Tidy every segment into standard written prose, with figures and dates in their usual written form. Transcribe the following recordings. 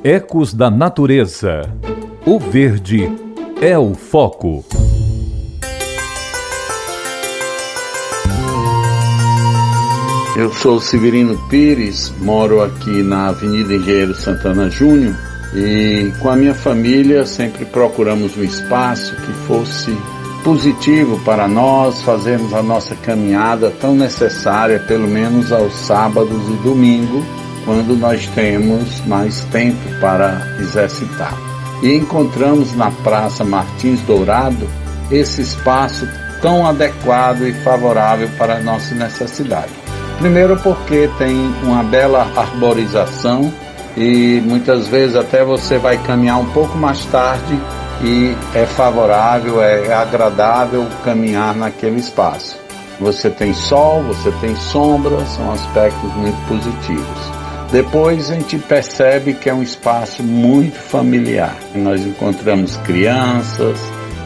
Ecos da Natureza. O verde é o foco. Eu sou Severino Pires, moro aqui na Avenida Engenheiro Santana Júnior e com a minha família sempre procuramos um espaço que fosse positivo para nós fazermos a nossa caminhada tão necessária, pelo menos aos sábados e domingos, quando nós temos mais tempo para exercitar. E encontramos na Praça Martins Dourado esse espaço tão adequado e favorável para a nossa necessidade. Primeiro porque tem uma bela arborização e muitas vezes até você vai caminhar um pouco mais tarde e é favorável, é agradável caminhar naquele espaço. Você tem sol, você tem sombra, são aspectos muito positivos. Depois a gente percebe que é um espaço muito familiar. Nós encontramos crianças,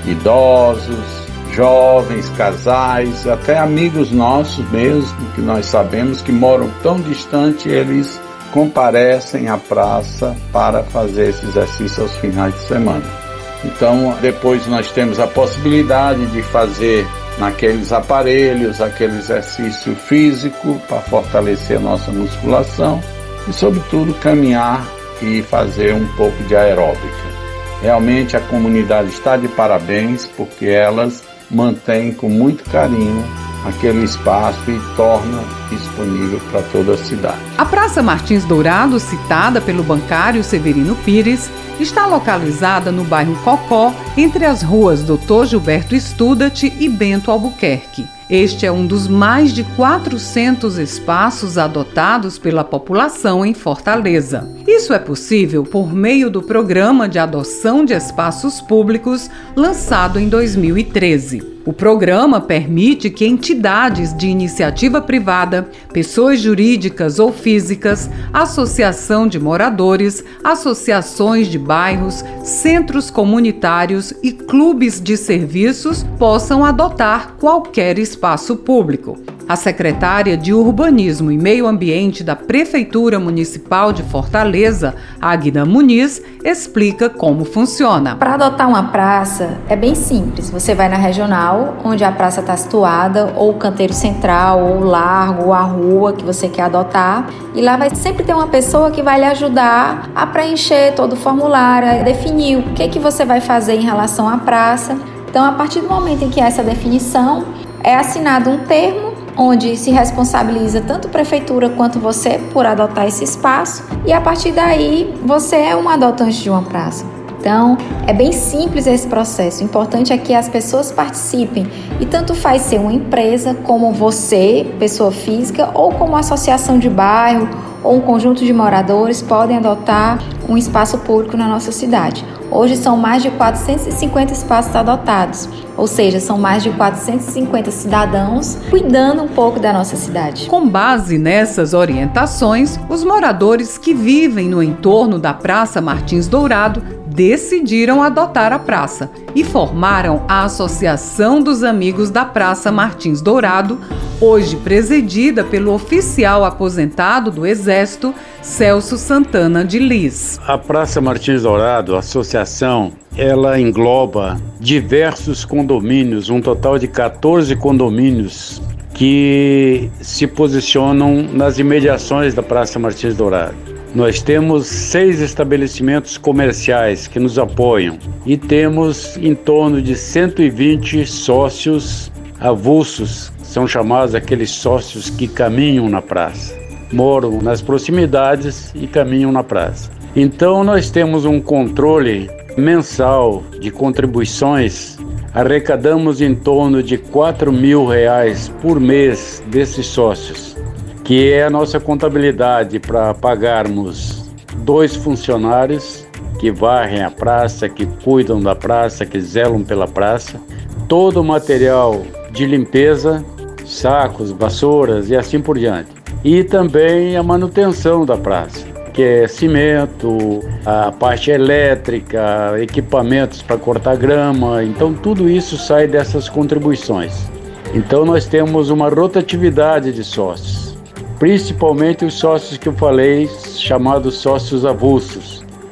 idosos, jovens, casais, até amigos nossos mesmo, que nós sabemos que moram tão distante, eles comparecem à praça para fazer esse exercício aos finais de semana. Então, depois nós temos a possibilidade de fazer naqueles aparelhos, aquele exercício físico para fortalecer a nossa musculação e, sobretudo, caminhar e fazer um pouco de aeróbica. Realmente a comunidade está de parabéns porque elas mantém com muito carinho aquele espaço e torna disponível para toda a cidade. A Praça Martins Dourado, citada pelo bancário Severino Pires, está localizada no bairro Cocó, entre as ruas Dr. Gilberto Studat e Bento Albuquerque. Este é um dos mais de 400 espaços adotados pela população em Fortaleza. Isso é possível por meio do Programa de Adoção de Espaços Públicos, lançado em 2013. O programa permite que entidades de iniciativa privada, pessoas jurídicas ou físicas, associação de moradores, associações de bairros, centros comunitários e clubes de serviços possam adotar qualquer espaço público. A secretária de Urbanismo e Meio Ambiente da Prefeitura Municipal de Fortaleza, Águida Muniz, explica como funciona. Para adotar uma praça é bem simples. Você vai na regional, onde a praça está situada, ou o canteiro central, ou o largo, ou a rua que você quer adotar. E lá vai sempre ter uma pessoa que vai lhe ajudar a preencher todo o formulário, a definir o que você vai fazer em relação à praça. Então, a partir do momento em que há essa definição, é assinado um termo onde se responsabiliza tanto a prefeitura quanto você por adotar esse espaço e a partir daí você é um adotante de uma praça. Então, é bem simples esse processo. O importante é que as pessoas participem e tanto faz ser uma empresa como você, pessoa física, ou como associação de bairro ou um conjunto de moradores podem adotar um espaço público na nossa cidade. Hoje são mais de 450 espaços adotados, ou seja, são mais de 450 cidadãos cuidando um pouco da nossa cidade. Com base nessas orientações, os moradores que vivem no entorno da Praça Martins Dourado decidiram adotar a praça e formaram a Associação dos Amigos da Praça Martins Dourado, hoje presidida pelo oficial aposentado do Exército, Celso Santana de Lis. A Praça Martins Dourado, a associação, ela engloba diversos condomínios, um total de 14 condomínios que se posicionam nas imediações da Praça Martins Dourado. Nós temos 6 estabelecimentos comerciais que nos apoiam e temos em torno de 120 sócios avulsos, são chamados aqueles sócios que caminham na praça, moram nas proximidades e caminham na praça. Então nós temos um controle mensal de contribuições, arrecadamos em torno de R$4.000 por mês desses sócios, que é a nossa contabilidade para pagarmos 2 funcionários que varrem a praça, que cuidam da praça, que zelam pela praça, todo o material de limpeza, sacos, vassouras e assim por diante. E também a manutenção da praça, que é cimento, a parte elétrica, equipamentos para cortar grama, então tudo isso sai dessas contribuições. Então nós temos uma rotatividade de sócios, principalmente os sócios que eu falei, chamados sócios avulsos,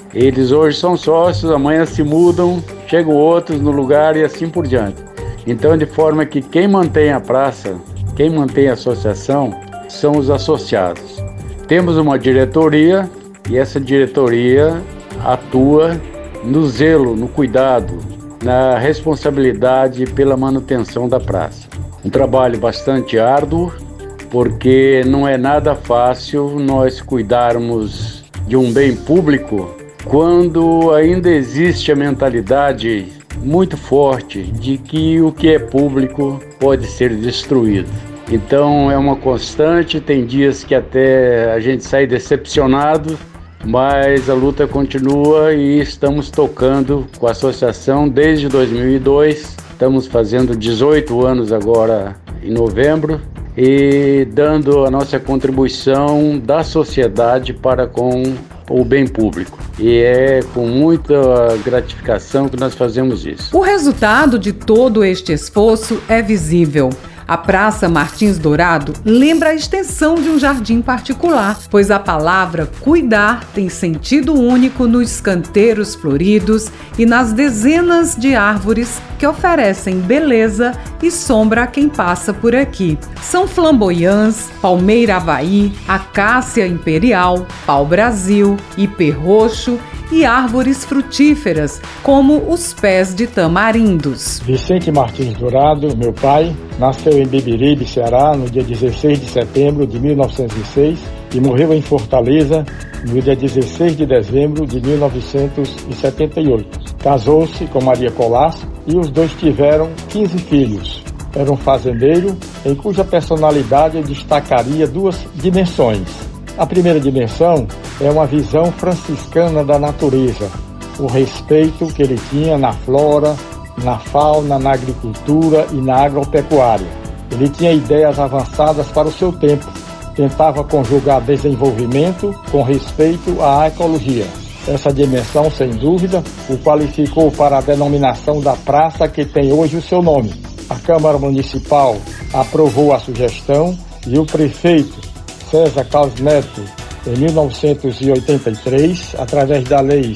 Eles hoje são sócios, amanhã se mudam, chegam outros no lugar e assim por diante. Então, de forma que quem mantém a praça, quem mantém a associação, são os associados. Temos uma diretoria e essa diretoria atua no zelo, no cuidado, na responsabilidade pela manutenção da praça. Um trabalho bastante árduo, porque não é nada fácil nós cuidarmos de um bem público quando ainda existe a mentalidade muito forte de que o que é público pode ser destruído. Então é uma constante, tem dias que até a gente sai decepcionado, mas a luta continua e estamos tocando com a associação desde 2002, estamos fazendo 18 anos agora em novembro e dando a nossa contribuição da sociedade para com o bem público. E é com muita gratificação que nós fazemos isso. O resultado de todo este esforço é visível. A Praça Martins Dourado lembra a extensão de um jardim particular, pois a palavra cuidar tem sentido único nos canteiros floridos e nas dezenas de árvores que oferecem beleza e sombra a quem passa por aqui. São flamboyãs, palmeira havaí, acácia imperial, pau-brasil, ipê roxo e árvores frutíferas, como os pés de tamarindos. Vicente Martins Dourado, meu pai, nasceu em Beberibe, Ceará, no dia 16 de setembro de 1906 e morreu em Fortaleza no dia 16 de dezembro de 1978. Casou-se com Maria Colasso e os dois tiveram 15 filhos. Era um fazendeiro em cuja personalidade destacaria duas dimensões. A primeira dimensão é uma visão franciscana da natureza, o respeito que ele tinha na flora, na fauna, na agricultura e na agropecuária. Ele tinha ideias avançadas para o seu tempo, tentava conjugar desenvolvimento com respeito à ecologia. Essa dimensão, sem dúvida, o qualificou para a denominação da praça que tem hoje o seu nome. A Câmara Municipal aprovou a sugestão e o prefeito César Carlos Neto, em 1983, através da Lei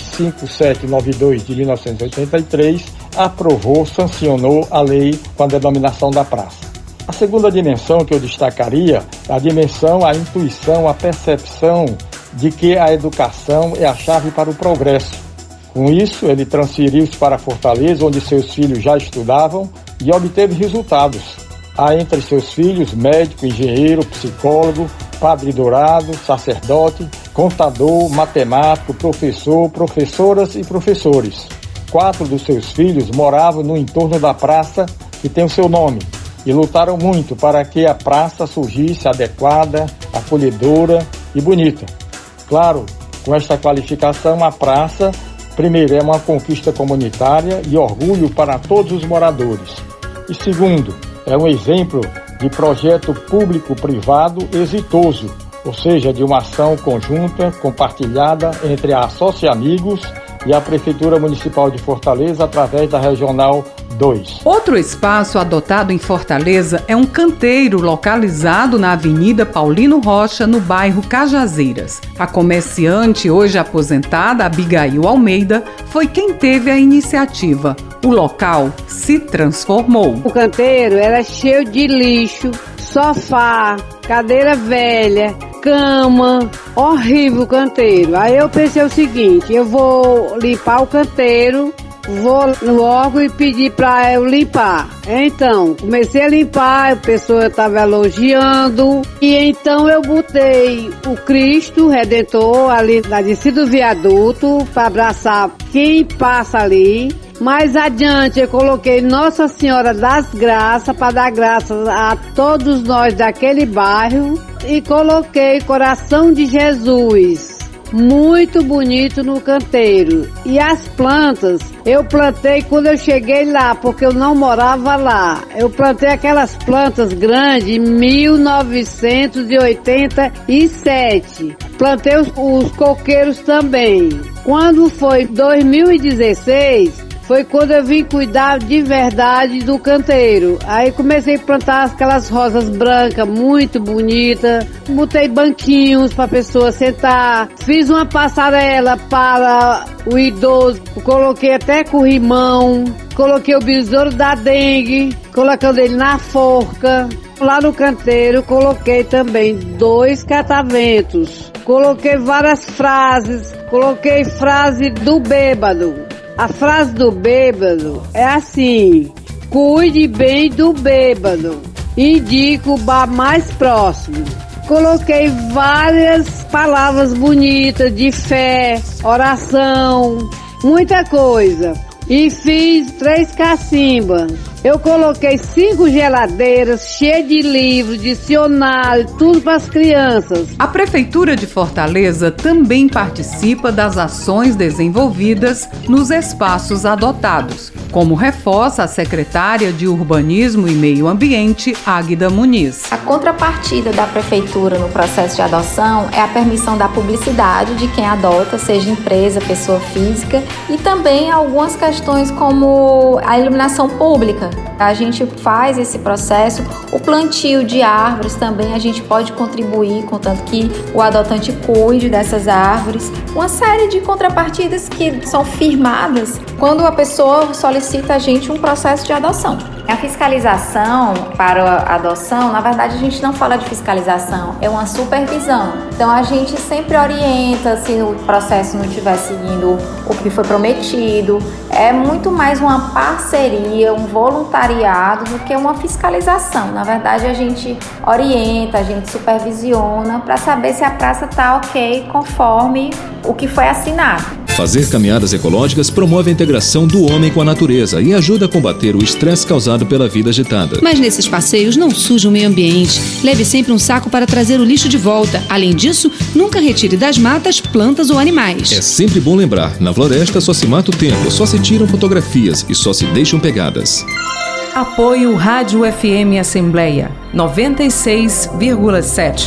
5792 de 1983, aprovou, sancionou a lei com a denominação da praça. A segunda dimensão que eu destacaria é a dimensão, a intuição, a percepção de que a educação é a chave para o progresso. Com isso, ele transferiu-se para Fortaleza, onde seus filhos já estudavam, e obteve resultados. Há entre seus filhos médico, engenheiro, psicólogo, padre dourado, sacerdote, contador, matemático, professor, professoras e professores. 4 dos seus filhos moravam no entorno da praça que tem o seu nome e lutaram muito para que a praça surgisse adequada, acolhedora e bonita. Claro, com esta qualificação, a praça, primeiro, é uma conquista comunitária e orgulho para todos os moradores. E segundo, é um exemplo de projeto público-privado exitoso, ou seja, de uma ação conjunta, compartilhada entre a Associa Amigos e a Prefeitura Municipal de Fortaleza através da Regional 2. Outro espaço adotado em Fortaleza é um canteiro localizado na Avenida Paulino Rocha, no bairro Cajazeiras. A comerciante, hoje aposentada, Abigail Almeida, foi quem teve a iniciativa. O local se transformou. O canteiro era cheio de lixo, sofá, cadeira velha, cama, horrível o canteiro. Aí eu pensei o seguinte, eu vou limpar o canteiro, vou no órgão e pedir para eu limpar. Então, comecei a limpar, a pessoa estava elogiando, e então eu botei o Cristo Redentor ali na descida do viaduto para abraçar quem passa ali. Mais adiante eu coloquei Nossa Senhora das Graças para dar graças a todos nós daquele bairro e coloquei Coração de Jesus, muito bonito no canteiro. E as plantas eu plantei quando eu cheguei lá, porque eu não morava lá. Eu plantei aquelas plantas grandes em 1987. Plantei os coqueiros também. Quando foi 2016, foi quando eu vim cuidar de verdade do canteiro. Aí comecei a plantar aquelas rosas brancas muito bonitas, botei banquinhos para a pessoa sentar, fiz uma passarela para o idoso, coloquei até corrimão, coloquei o besouro da dengue, colocando ele na forca. Lá no canteiro coloquei também 2 cataventos, coloquei várias frases, coloquei frase do bêbado. A frase do bêbado é assim: cuide bem do bêbado, indique o bar mais próximo. Coloquei várias palavras bonitas de fé, oração, muita coisa. E fiz 3 cacimbas. Eu coloquei 5 geladeiras cheias de livros, dicionário, tudo para as crianças. A Prefeitura de Fortaleza também participa das ações desenvolvidas nos espaços adotados, como reforça a secretária de Urbanismo e Meio Ambiente, Águida Muniz. A contrapartida da Prefeitura no processo de adoção é a permissão da publicidade de quem adota, seja empresa, pessoa física, e também algumas questões como a iluminação pública. A gente faz esse processo, o plantio de árvores também a gente pode contribuir, contanto que o adotante cuide dessas árvores. Uma série de contrapartidas que são firmadas quando a pessoa solicita a gente um processo de adoção. A fiscalização para a adoção, na verdade a gente não fala de fiscalização, é uma supervisão. Então a gente sempre orienta se o processo não estiver seguindo o que foi prometido. É muito mais uma parceria, um voluntariado do que uma fiscalização. Na verdade a gente orienta, a gente supervisiona para saber se a praça está ok conforme o que foi assinado. Fazer caminhadas ecológicas promove a integração do homem com a natureza e ajuda a combater o estresse causado pela vida agitada. Mas nesses passeios não suje o meio ambiente. Leve sempre um saco para trazer o lixo de volta. Além disso, nunca retire das matas plantas ou animais. É sempre bom lembrar, na floresta só se mata o tempo, só se tiram fotografias e só se deixam pegadas. Apoio Rádio FM Assembleia 96,7.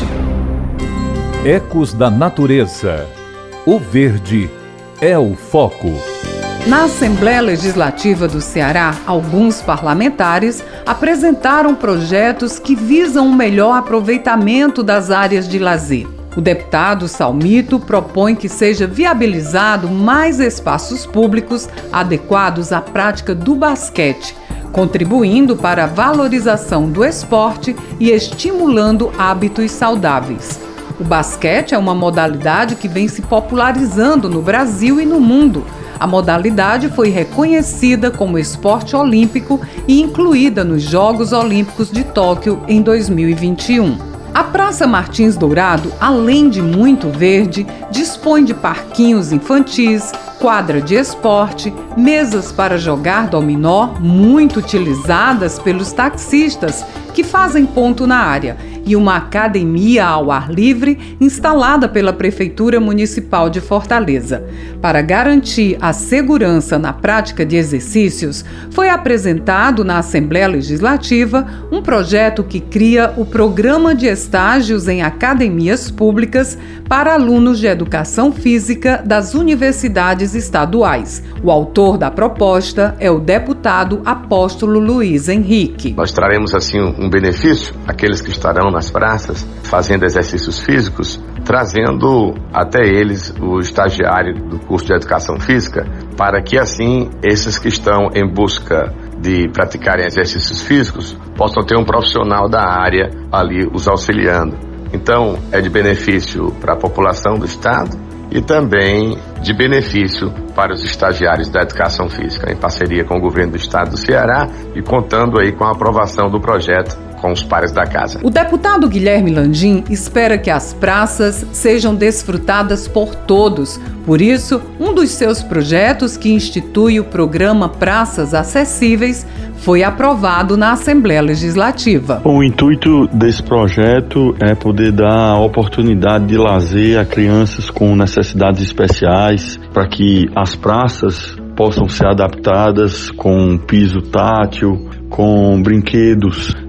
Ecos da Natureza. O verde é o foco. Na Assembleia Legislativa do Ceará, alguns parlamentares apresentaram projetos que visam um melhor aproveitamento das áreas de lazer. O deputado Salmito propõe que seja viabilizado mais espaços públicos adequados à prática do basquete, contribuindo para a valorização do esporte e estimulando hábitos saudáveis. O basquete é uma modalidade que vem se popularizando no Brasil e no mundo. A modalidade foi reconhecida como esporte olímpico e incluída nos Jogos Olímpicos de Tóquio em 2021. A Praça Martins Dourado, além de muito verde, dispõe de parquinhos infantis, quadra de esporte, mesas para jogar dominó, muito utilizadas pelos taxistas que fazem ponto na área, e uma academia ao ar livre instalada pela Prefeitura Municipal de Fortaleza. Para garantir a segurança na prática de exercícios, foi apresentado na Assembleia Legislativa um projeto que cria o Programa de Estágios em Academias Públicas para alunos de Educação Física das universidades estaduais. O autor da proposta é o deputado Apóstolo Luiz Henrique. Nós traremos assim um benefício àqueles que estarão nas praças fazendo exercícios físicos, trazendo até eles o estagiário do curso de Educação Física, para que assim esses que estão em busca de praticarem exercícios físicos possam ter um profissional da área ali os auxiliando. Então é de benefício para a população do estado e também de benefício para os estagiários da Educação Física, em parceria com o governo do estado do Ceará e contando aí com a aprovação do projeto com os pares da casa. O deputado Guilherme Landim espera que as praças sejam desfrutadas por todos. Por isso, um dos seus projetos, que institui o programa Praças Acessíveis, foi aprovado na Assembleia Legislativa. O intuito desse projeto é poder dar oportunidade de lazer a crianças com necessidades especiais, para que as praças possam ser adaptadas com piso tátil, com brinquedos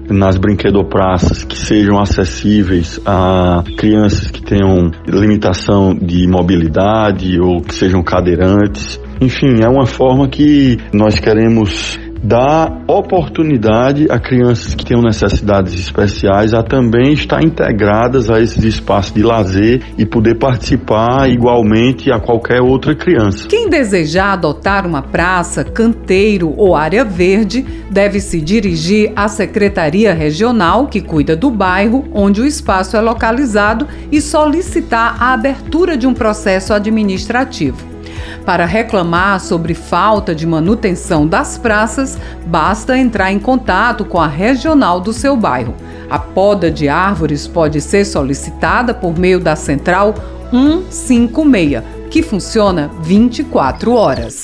nas brinquedopraças que sejam acessíveis a crianças que tenham limitação de mobilidade ou que sejam cadeirantes. Enfim, é uma forma que nós queremos dar oportunidade a crianças que tenham necessidades especiais a também estar integradas a esses espaços de lazer e poder participar igualmente a qualquer outra criança. Quem desejar adotar uma praça, canteiro ou área verde deve se dirigir à Secretaria Regional que cuida do bairro onde o espaço é localizado e solicitar a abertura de um processo administrativo. Para reclamar sobre falta de manutenção das praças, basta entrar em contato com a regional do seu bairro. A poda de árvores pode ser solicitada por meio da Central 156, que funciona 24 horas.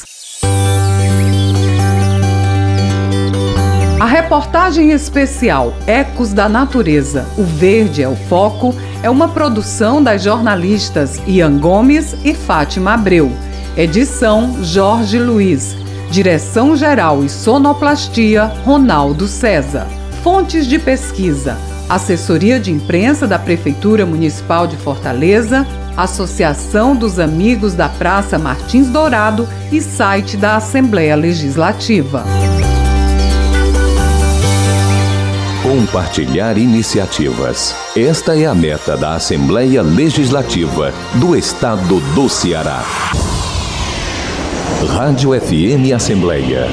A reportagem especial Ecos da Natureza, o Verde é o Foco, é uma produção das jornalistas Ian Gomes e Fátima Abreu. Edição Jorge Luiz. Direção-geral e sonoplastia Ronaldo César. Fontes de pesquisa: Assessoria de Imprensa da Prefeitura Municipal de Fortaleza, Associação dos Amigos da Praça Martins Dourado e site da Assembleia Legislativa. Compartilhar iniciativas. Esta é a meta da Assembleia Legislativa do Estado do Ceará. Rádio FM Assembleia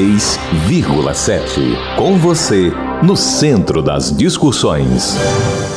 96,7. Com você, no centro das discussões.